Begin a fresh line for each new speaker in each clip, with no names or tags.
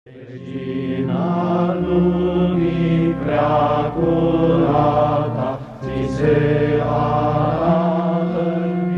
Regina lumii prea curata, ți se arată în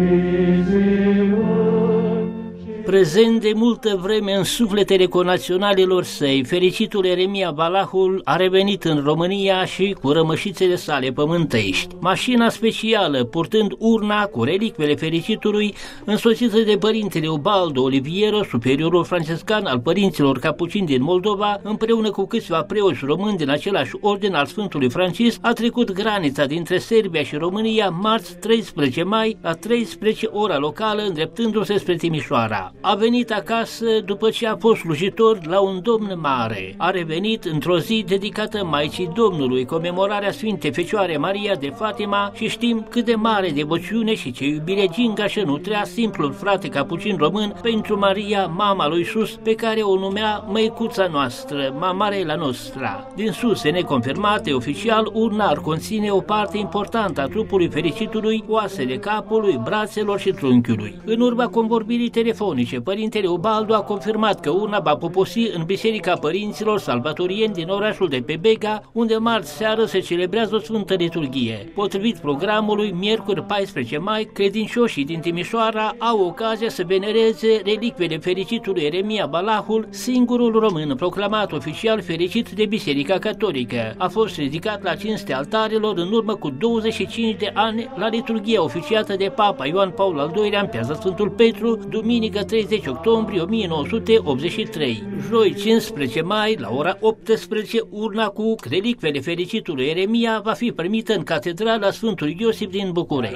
viziuni.
Prezent de multă vreme în sufletele conaționalilor săi, fericitul Eremia Balahul a revenit în România și cu rămășițele sale pământești. Mașina specială, purtând urna cu relicvele fericitului, însoțită de părintele Ubaldo Oliviero, superiorul franciscan al părinților capucini din Moldova, împreună cu câțiva preoți români din același orden al Sfântului Francisc, a trecut granița dintre Serbia și România marți 13 mai la 13 ora locală, îndreptându-se spre Timișoara. A venit acasă după ce a fost slujitor la un domn mare. A revenit într-o zi dedicată Maicii Domnului, comemorarea Sfintei Fecioare Maria de Fatima, și știm cât de mare devoțiune și ce iubire gingașă nutrea simplul frate capucin român pentru Maria, mama lui Iisus, pe care o numea Măicuța noastră, Mamarela Nostra. Din surse neconfirmate, oficial, urna ar conține o parte importantă a trupului fericitului, oasele capului, brațelor și trunchiului. În urma convorbirii telefonice, părintele Ubaldo a confirmat că urna va poposi în Biserica Părinților Salvatorieni din orașul de pe Bega, unde marți seară se celebrează o sfântă liturghie. Potrivit programului, miercuri 14 mai, credincioșii din Timișoara au ocazia să venereze relicvele fericitului Eremia Balahul, singurul român proclamat oficial fericit de Biserica Catolică. A fost ridicat la cinstea altarelor în urmă cu 25 de ani la liturghia oficiată de Papa Ioan Paul al II-lea în Piața Sfântul Petru, duminică 30 octombrie 1983. Joi 15 mai, la ora 18, urna cu relicvele fericitului Eremia va fi primită în Catedrala Sfântului Iosif din București.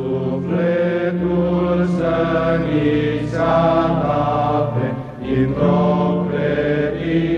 Sufletul să ni se adapte, într-o credință